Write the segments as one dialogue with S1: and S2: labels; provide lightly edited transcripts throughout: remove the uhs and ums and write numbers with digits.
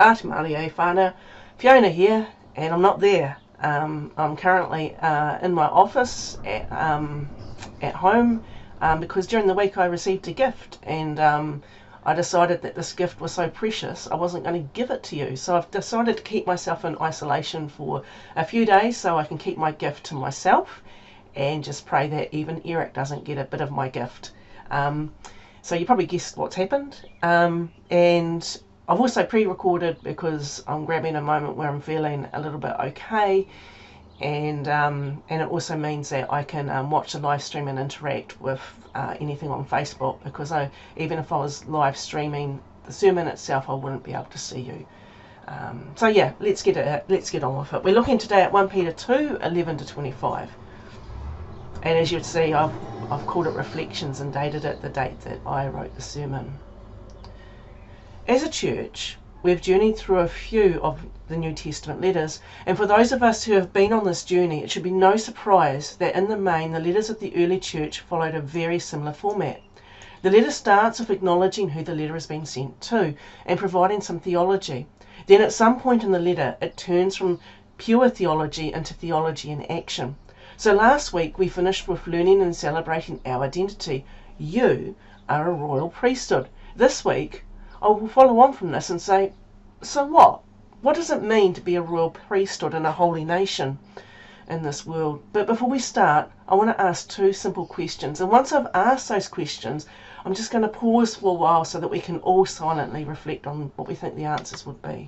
S1: Ate Maria whānau, Fiona here, and I'm not there. I'm currently in my office at home because during the week I received a gift, and I decided that this gift was so precious I wasn't going to give it to you. So I've decided to keep myself in isolation for a few days so I can keep my gift to myself and just pray that even Eric doesn't get a bit of my gift. So you probably guessed what's happened. And I've also pre-recorded because I'm grabbing a moment where I'm feeling a little bit okay, and it also means that I can watch the live stream and interact with anything on Facebook, because even if I was live streaming the sermon itself, I wouldn't be able to see you. So yeah, let's get on with it. We're looking today at 1 Peter 2, 11 to 25. And as you'd see, I've called it Reflections and dated it the date that I wrote the sermon. As a church, we've journeyed through a few of the New Testament letters, and for those of us who have been on this journey, it should be no surprise that in the main, the letters of the early church followed a very similar format. The letter starts with acknowledging who the letter has been sent to and providing some theology. Then at some point in the letter, it turns from pure theology into theology in action. So last week we finished with learning and celebrating our identity. You are a royal priesthood. This week I will follow on from this and say, so what? What does it mean to be a royal priesthood and a holy nation in this world? But before we start, I want to ask two simple questions. And once I've asked those questions, I'm just going to pause for a while so that we can all silently reflect on what we think the answers would be.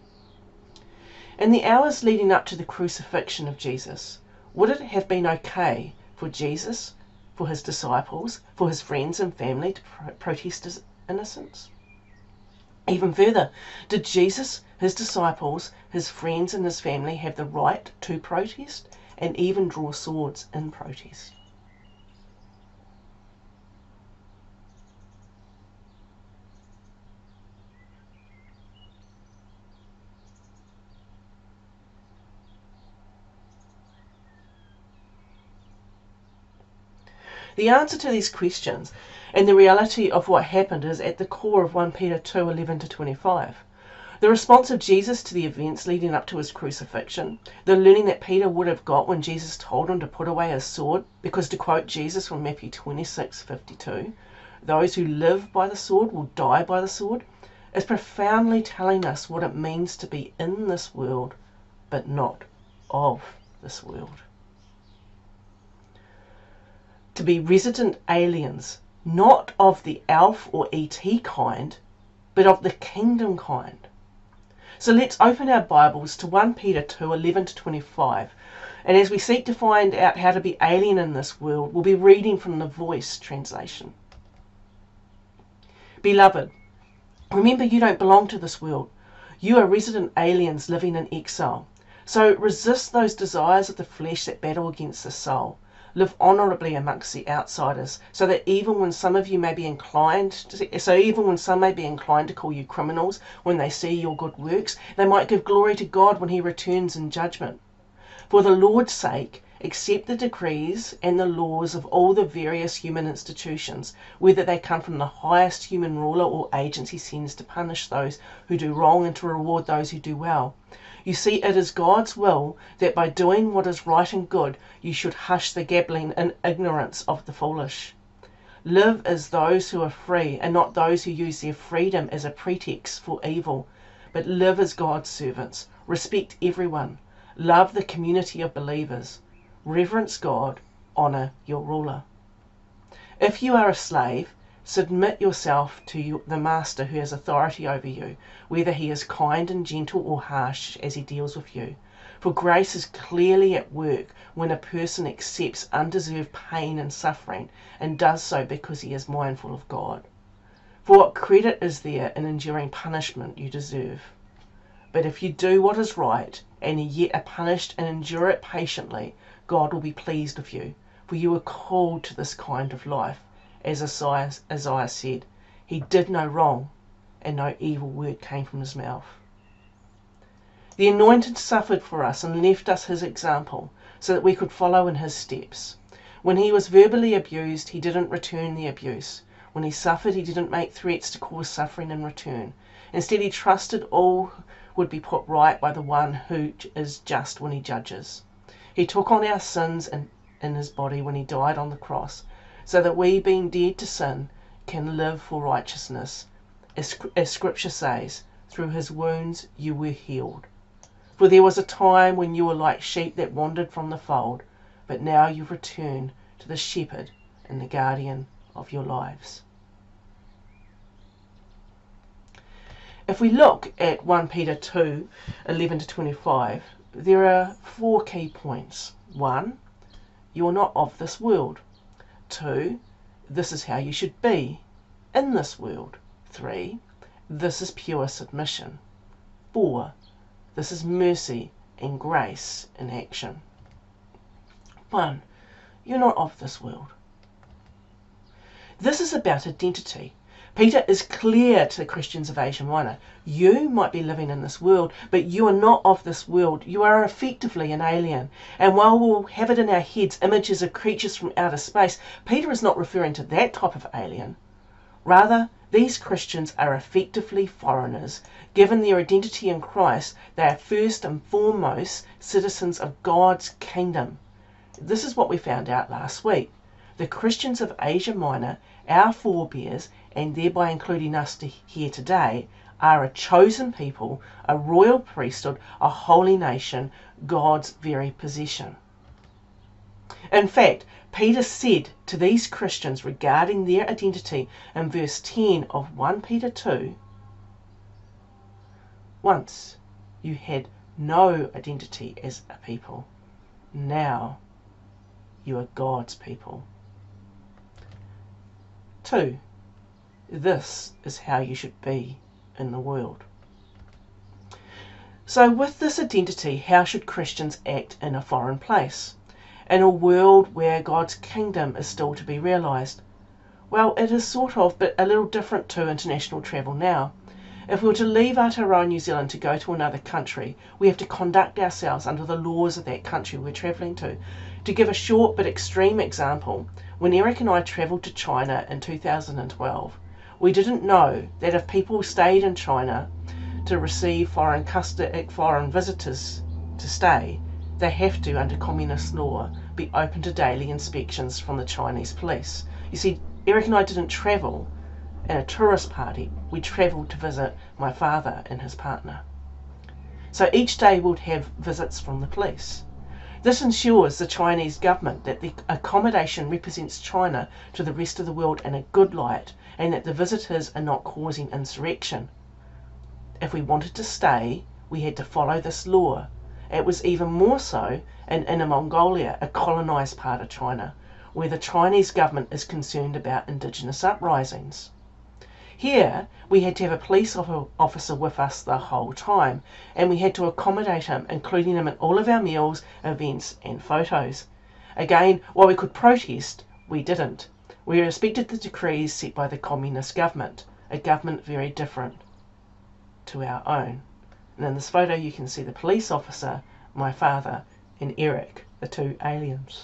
S1: In the hours leading up to the crucifixion of Jesus, would it have been okay for Jesus, for his disciples, for his friends and family to protest his innocence? Even further, did Jesus, his disciples, his friends and his family have the right to protest and even draw swords in protest? The answer to these questions and the reality of what happened is at the core of 1 Peter 2, 11 to 25. The response of Jesus to the events leading up to his crucifixion, the learning that Peter would have got when Jesus told him to put away his sword, because to quote Jesus from Matthew 26:52, those who live by the sword will die by the sword, is profoundly telling us what it means to be in this world, but not of this world. To be resident aliens, not of the Alf or ET kind, but of the kingdom kind. So let's open our Bibles to 1 Peter 2, 11 to 25. And as we seek to find out how to be alien in this world, we'll be reading from the Voice translation. Beloved, remember you don't belong to this world. You are resident aliens living in exile. So resist those desires of the flesh that battle against the soul. Live honourably amongst the outsiders, so that even when some may be inclined to call you criminals when they see your good works, they might give glory to God when he returns in judgment. For the Lord's sake, accept the decrees and the laws of all the various human institutions, whether they come from the highest human ruler or agency sends to punish those who do wrong and to reward those who do well. You see, it is God's will that by doing what is right and good, you should hush the gabbling and ignorance of the foolish. Live as those who are free, and not those who use their freedom as a pretext for evil, but live as God's servants. Respect everyone. Love the community of believers. Reverence God. Honour your ruler. If you are a slave, submit yourself to the master who has authority over you, whether he is kind and gentle or harsh as he deals with you. For grace is clearly at work when a person accepts undeserved pain and suffering and does so because he is mindful of God. For what credit is there in enduring punishment you deserve? But if you do what is right and yet are punished and endure it patiently, God will be pleased with you, for you are called to this kind of life. As Isaiah said, he did no wrong, and no evil word came from his mouth. The Anointed suffered for us and left us his example, so that we could follow in his steps. When he was verbally abused, he didn't return the abuse. When he suffered, he didn't make threats to cause suffering in return. Instead, he trusted all would be put right by the one who is just when he judges. He took on our sins in his body when he died on the cross, so that we, being dead to sin, can live for righteousness. As Scripture says, through his wounds you were healed. For there was a time when you were like sheep that wandered from the fold, but now you've returned to the shepherd and the guardian of your lives. If we look at 1 Peter 2, 11 to 25, there are 4 key points. 1, you are not of this world. 2, this is how you should be in this world. 3, this is pure submission. 4, this is mercy and grace in action. 1, you're not of this world. This is about identity. Peter is clear to the Christians of Asia Minor. You might be living in this world, but you are not of this world. You are effectively an alien. And while we'll have it in our heads images of creatures from outer space, Peter is not referring to that type of alien. Rather, these Christians are effectively foreigners. Given their identity in Christ, they are first and foremost citizens of God's kingdom. This is what we found out last week. The Christians of Asia Minor, our forebears, and thereby including us here today, are a chosen people, a royal priesthood, a holy nation, God's very possession. In fact, Peter said to these Christians regarding their identity in verse 10 of 1 Peter 2, once you had no identity as a people, now you are God's people. 2, this is how you should be in the world. So with this identity, how should Christians act in a foreign place? In a world where God's kingdom is still to be realised? Well, it is sort of, but a little different to international travel now. If we were to leave Aotearoa, New Zealand, to go to another country, we have to conduct ourselves under the laws of that country we're travelling to. To give a short but extreme example, when Eric and I travelled to China in 2012, we didn't know that if people stayed in China to receive foreign visitors to stay, they have to, under communist law, be open to daily inspections from the Chinese police. You see, Eric and I didn't travel in a tourist party. We travelled to visit my father and his partner. So each day we'd have visits from the police. This ensures the Chinese government that the accommodation represents China to the rest of the world in a good light, and that the visitors are not causing insurrection. If we wanted to stay, we had to follow this law. It was even more so in Inner Mongolia, a colonised part of China, where the Chinese government is concerned about indigenous uprisings. Here, we had to have a police officer with us the whole time, and we had to accommodate him, including him in all of our meals, events and photos. Again, while we could protest, we didn't. We respected the decrees set by the communist government, a government very different to our own. And in this photo you can see the police officer, my father, and Eric, the 2 aliens.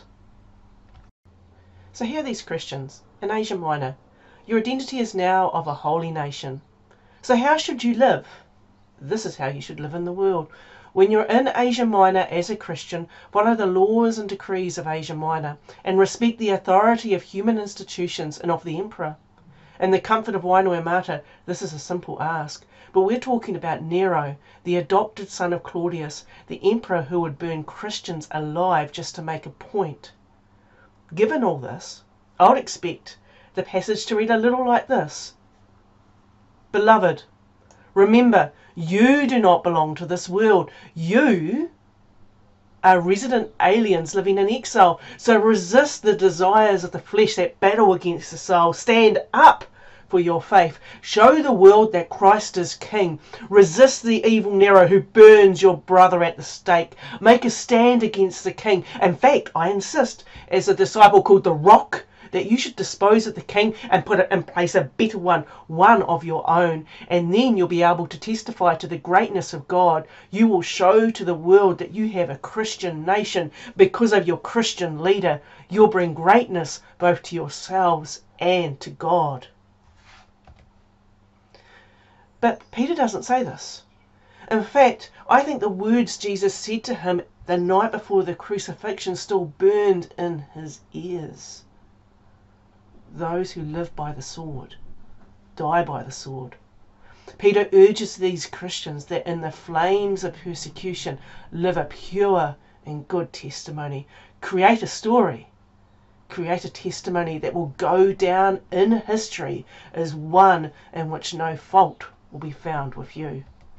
S1: So here are these Christians in Asia Minor. Your identity is now of a holy nation. So how should you live? This is how you should live in the world. When you're in Asia Minor as a Christian, follow the laws and decrees of Asia Minor and respect the authority of human institutions and of the emperor. In the comfort of Wainui this is a simple ask, but we're talking about Nero, the adopted son of Claudius, the emperor who would burn Christians alive just to make a point. Given all this, I would expect the passage to read a little like this. Beloved, remember, you do not belong to this world. You are resident aliens living in exile. So resist the desires of the flesh that battle against the soul. Stand up for your faith. Show the world that Christ is King. Resist the evil Nero who burns your brother at the stake. Make a stand against the king. In fact, I insist, as a disciple called the Rock, that you should dispose of the king and put it in place a better one of your own, and then you'll be able to testify to the greatness of God. You will show to the world that you have a Christian nation because of your Christian leader. You'll bring greatness both to yourselves and to God. But Peter doesn't say this. In fact, I think the words Jesus said to him the night before the crucifixion still burned in his ears. Those who live by the sword die by the sword. Peter urges these Christians that in the flames of persecution live a pure and good testimony. Create a story. Create a testimony that will go down in history as one in which no fault will be found with you.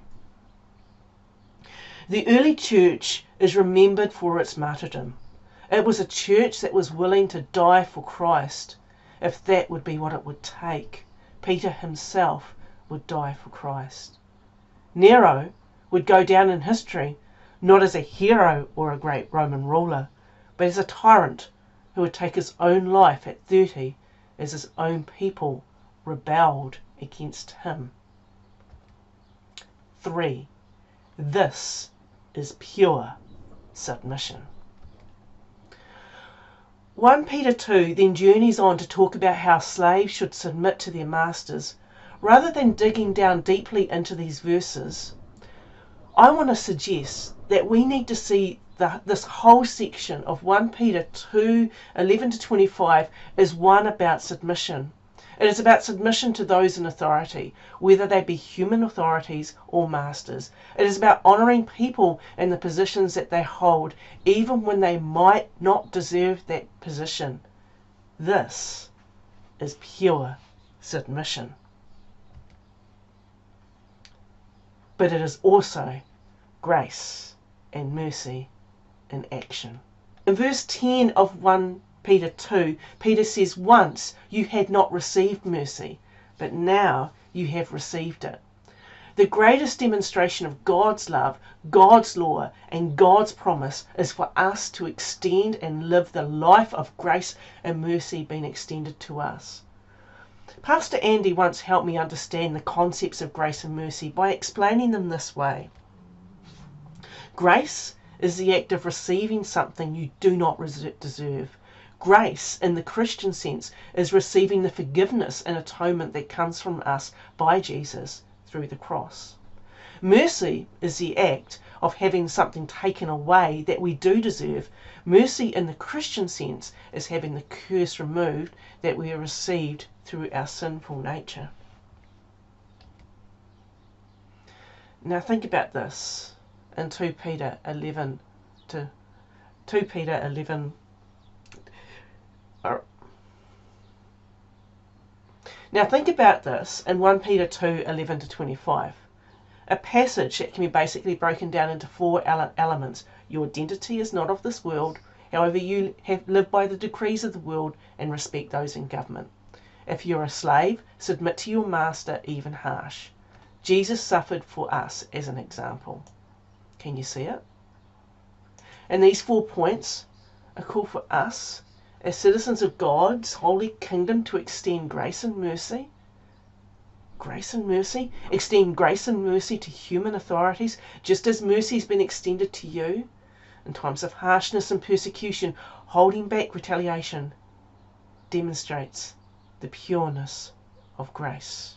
S1: The early church is remembered for its martyrdom. It was a church that was willing to die for Christ, if that would be what it would take. Peter himself would die for Christ. Nero would go down in history not as a hero or a great Roman ruler, but as a tyrant who would take his own life at 30 as his own people rebelled against him. 3. This is pure submission. 1 Peter 2 then journeys on to talk about how slaves should submit to their masters. Rather than digging down deeply into these verses, I want to suggest that we need to see this whole section of 1 Peter 2, 11 to 25 is one about submission. It is about submission to those in authority, whether they be human authorities or masters. It is about honouring people in the positions that they hold, even when they might not deserve that position. This is pure submission. But it is also grace and mercy in action. In verse 10 of 1 Peter 2, Peter says, once you had not received mercy, but now you have received it. The greatest demonstration of God's love, God's law, and God's promise is for us to extend and live the life of grace and mercy being extended to us. Pastor Andy once helped me understand the concepts of grace and mercy by explaining them this way. Grace is the act of receiving something you do not deserve. Grace, in the Christian sense, is receiving the forgiveness and atonement that comes from us by Jesus through the cross. Mercy is the act of having something taken away that we do deserve. Mercy, in the Christian sense, is having the curse removed that we have received through our sinful nature. Now think about this in 2 Peter 11 to 2 Peter 11. Now think about this in 1 Peter 2, 11 to 25. A passage that can be basically broken down into 4 elements. Your identity is not of this world. However, you have lived by the decrees of the world and respect those in government. If you're a slave, submit to your master, even harsh. Jesus suffered for us as an example. Can you see it? And these 4 points are called for us as citizens of God's holy kingdom to extend grace and mercy. Grace and mercy. Extend grace and mercy to human authorities, just as mercy has been extended to you. In times of harshness and persecution, holding back retaliation demonstrates the pureness of grace.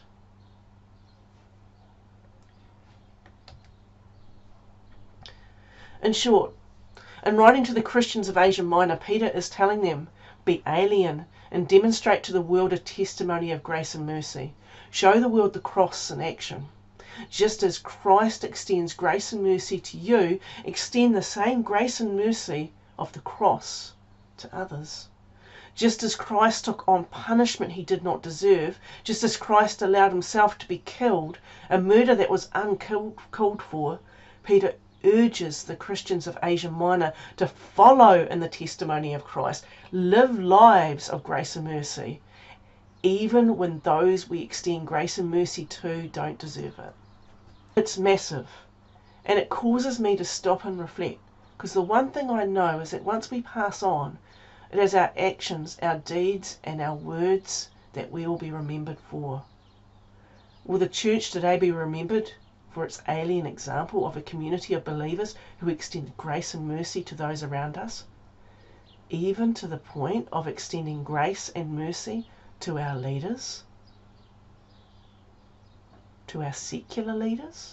S1: In short, in writing to the Christians of Asia Minor, Peter is telling them, be alien and demonstrate to the world a testimony of grace and mercy. Show the world the cross in action. Just as Christ extends grace and mercy to you, extend the same grace and mercy of the cross to others. Just as Christ took on punishment he did not deserve, just as Christ allowed himself to be killed, a murder that was uncalled for, Peter urges the Christians of Asia Minor to follow in the testimony of Christ, live lives of grace and mercy, even when those we extend grace and mercy to don't deserve it. It's massive, and it causes me to stop and reflect, because the one thing I know is that once we pass on, it is our actions, our deeds, and our words that we will be remembered for. Will the church today be remembered for its alien example of a community of believers who extend grace and mercy to those around us, even to the point of extending grace and mercy to our leaders? to our secular leaders?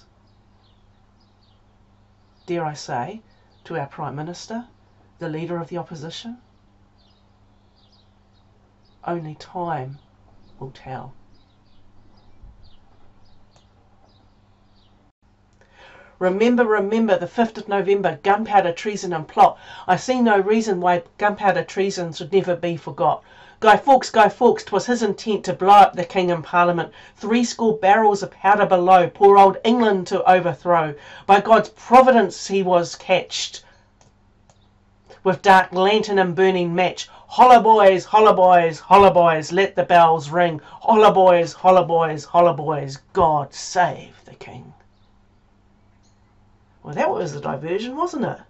S1: Dare I say, to our Prime Minister, the Leader of the Opposition? Only time will tell. Remember, the 5th of November, gunpowder treason and plot. I see no reason why gunpowder treason should never be forgot. Guy Fawkes, 'twas his intent to blow up the King and Parliament, 70 barrels of powder below, poor old England to overthrow. By God's providence he was catched, with dark lantern and burning match. Holla boys, holla boys, holla boys, let the bells ring. Holla boys, holla boys, holla boys, God save the King. Well, that was a diversion, wasn't it?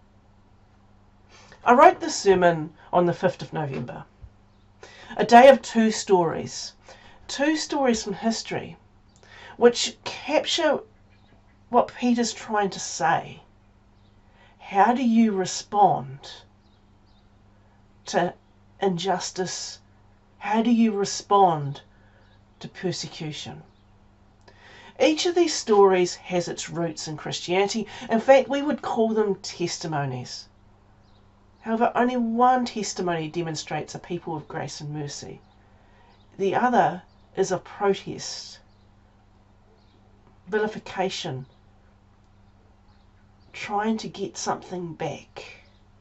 S1: I wrote this sermon on the 5th of November. A day of two stories from history, which capture what Peter's trying to say. How do you respond to injustice? How do you respond to persecution? Each of these stories has its roots in Christianity. In fact, we would call them testimonies. However, only one testimony demonstrates a people of grace and mercy. The other is of protest, vilification, trying to get something back.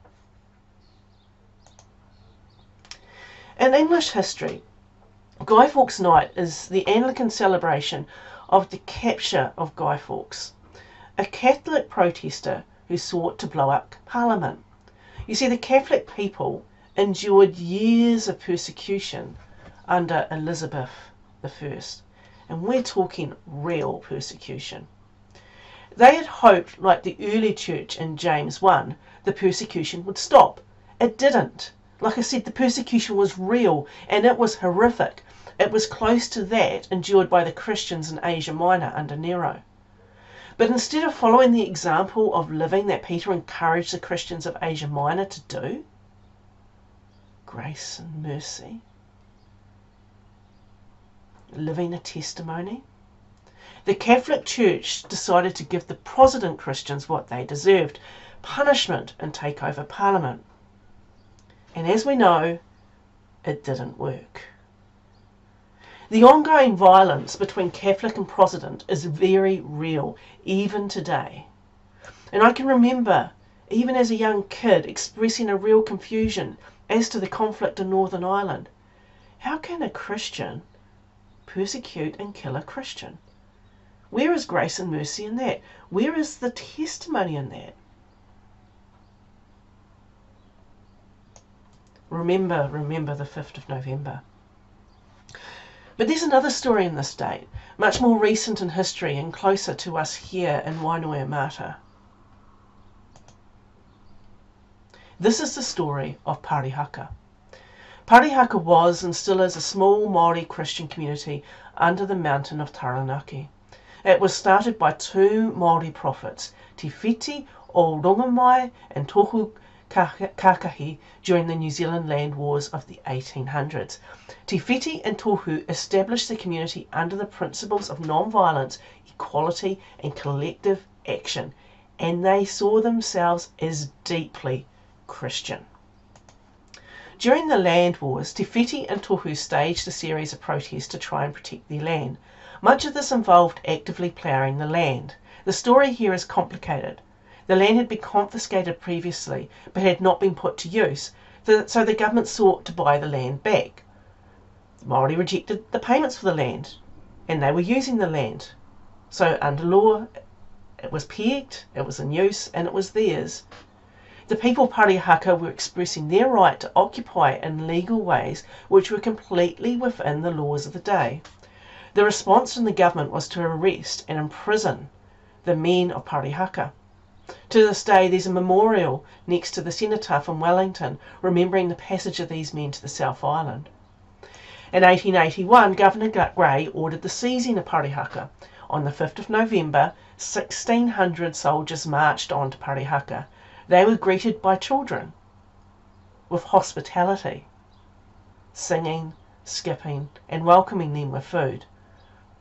S1: In English history, Guy Fawkes Night is the Anglican celebration of the capture of Guy Fawkes, a Catholic protester who sought to blow up Parliament. You see, the Catholic people endured years of persecution under Elizabeth I, and we're talking real persecution. They had hoped, like the early church in James 1, the persecution would stop. It didn't. Like I said, the persecution was real and it was horrific. It was close to that endured by the Christians in Asia Minor under Nero. But instead of following the example of living that Peter encouraged the Christians of Asia Minor to do, grace and mercy, living a testimony, the Catholic Church decided to give the Protestant Christians what they deserved, punishment and take over Parliament. And as we know, it didn't work. The ongoing violence between Catholic and Protestant is very real, even today. And I can remember, even as a young kid, expressing a real confusion as to the conflict in Northern Ireland. How can a Christian persecute and kill a Christian? Where is grace and mercy in that? Where is the testimony in that? Remember the 5th of November. But there's another story in this state, much more recent in history and closer to us here in Wainui-a-Mata. This is the story of Parihaka. Parihaka was and still is a small Māori Christian community under the mountain of Taranaki. It was started by two Māori prophets, Te Whiti o Rongamai and Tohu Kakahi, during the New Zealand land wars of the 1800s. Te Whiti and Tohu established the community under the principles of non-violence, equality and collective action, and they saw themselves as deeply Christian. During the land wars, Te Whiti and Tohu staged a series of protests to try and protect their land. Much of this involved actively ploughing the land. The story here is complicated. The land had been confiscated previously, but had not been put to use, so the government sought to buy the land back. The Māori rejected the payments for the land, and they were using the land. So under law, it was pegged, it was in use, and it was theirs. The people of Parihaka were expressing their right to occupy in legal ways which were completely within the laws of the day. The response from the government was to arrest and imprison the men of Parihaka. To this day, there's a memorial next to the cenotaph in Wellington, remembering the passage of these men to the South Island. In 1881, Governor Grey ordered the seizing of Parihaka. On the 5th of November, 1,600 soldiers marched on to Parihaka. They were greeted by children with hospitality, singing, skipping, and welcoming them with food.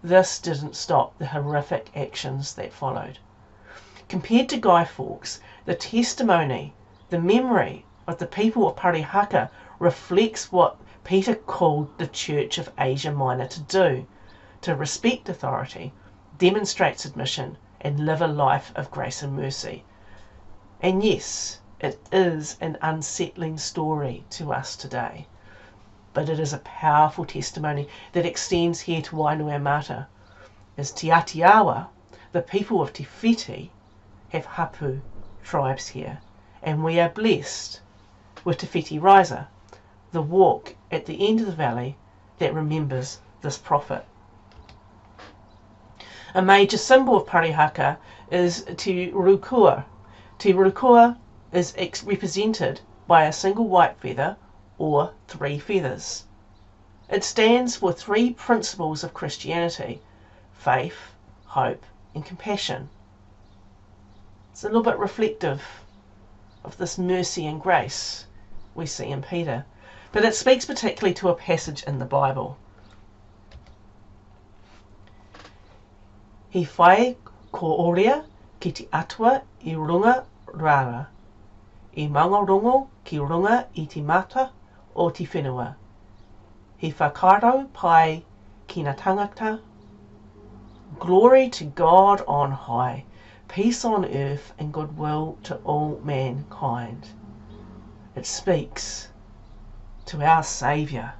S1: this didn't stop the horrific actions that followed. Compared to Guy Fawkes, the testimony, the memory of the people of Parihaka reflects what Peter called the Church of Asia Minor to do, to respect authority, demonstrate submission, and live a life of grace and mercy. And yes, it is an unsettling story to us today, but it is a powerful testimony that extends here to Wainuiomata. As Te Atiawa, the people of Te Whiti have hapu tribes here, and we are blessed with Te Whiti Raiser, the walk at the end of the valley that remembers this prophet. A major symbol of Parihaka is Te Rukua. Te Rukua is represented by a single white feather or 3 feathers. It stands for 3 principles of Christianity: faith, hope, and compassion. It's a little bit reflective of this mercy and grace we see in Peter, but it speaks particularly to a passage in the Bible. He whai ko orea ki te atua I runga rara, I maungarongo ki runga I te mata o te whenua. He whakarau pai ki na tangata. Glory to God on high, peace on earth and goodwill to all mankind. It speaks to our Saviour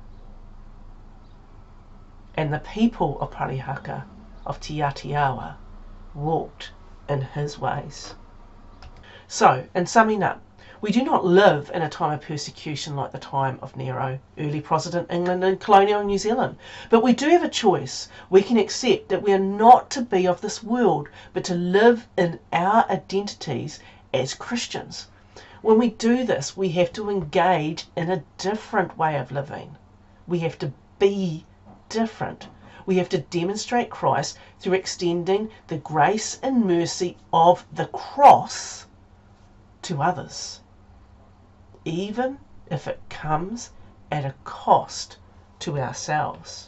S1: and the people of Parihaka, of Te Atiawa, walked in his ways. So, in summing up, we do not live in a time of persecution like the time of Nero, early Protestant England and colonial New Zealand. But we do have a choice. We can accept that we are not to be of this world, but to live in our identities as Christians. When we do this, we have to engage in a different way of living. We have to be different. We have to demonstrate Christ through extending the grace and mercy of the cross to others, even if it comes at a cost to ourselves.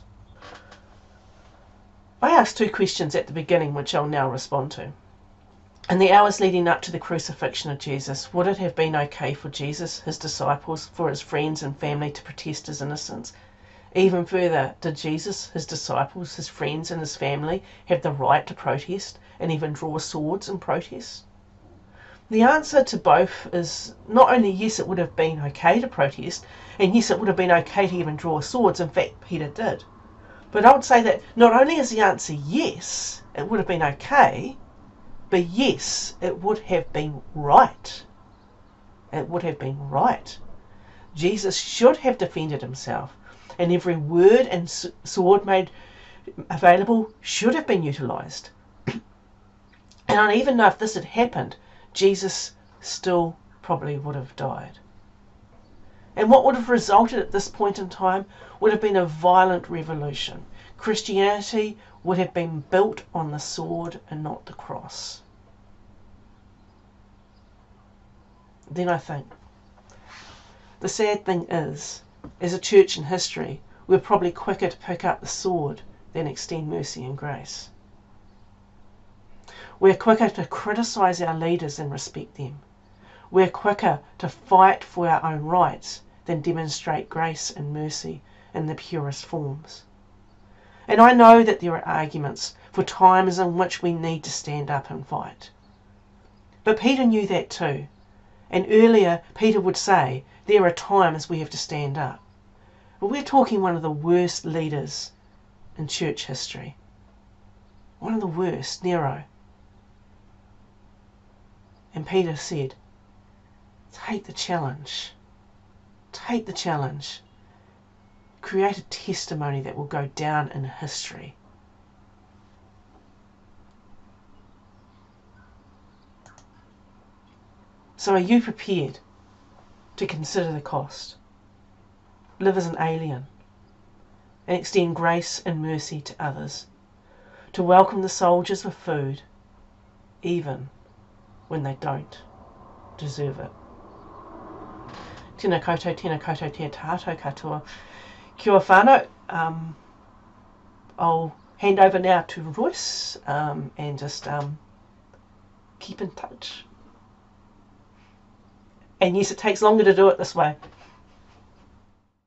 S1: I asked 2 questions at the beginning, which I'll now respond to. In the hours leading up to the crucifixion of Jesus, would it have been okay for Jesus, his disciples, for his friends and family to protest his innocence? Even further, did Jesus, his disciples, his friends and his family have the right to protest and even draw swords in protest? The answer to both is not only yes, it would have been okay to protest, and yes, it would have been okay to even draw swords. In fact, Peter did. But I would say that not only is the answer yes, it would have been okay, but yes, it would have been right. It would have been right. Jesus should have defended himself, and every word and sword made available should have been utilised. And I don't even know if this had happened, Jesus still probably would have died. And what would have resulted at this point in time would have been a violent revolution. Christianity would have been built on the sword and not the cross. Then I think, the sad thing is, as a church in history, we're probably quicker to pick up the sword than extend mercy and grace. We're quicker to criticise our leaders than respect them. We're quicker to fight for our own rights than demonstrate grace and mercy in the purest forms. And I know that there are arguments for times in which we need to stand up and fight. But Peter knew that too. And earlier, Peter would say, there are times we have to stand up. But we're talking one of the worst leaders in church history. One of the worst, Nero. And Peter said, take the challenge. Take the challenge. Create a testimony that will go down in history. So are you prepared to consider the cost? Live as an alien and extend grace and mercy to others. To welcome the soldiers with food, even when they don't deserve it. Tēnā koutou, te tātou katoa. Kia ora whānau. I'll hand over now to Royce and just keep in touch. And yes, it takes longer to do it this way.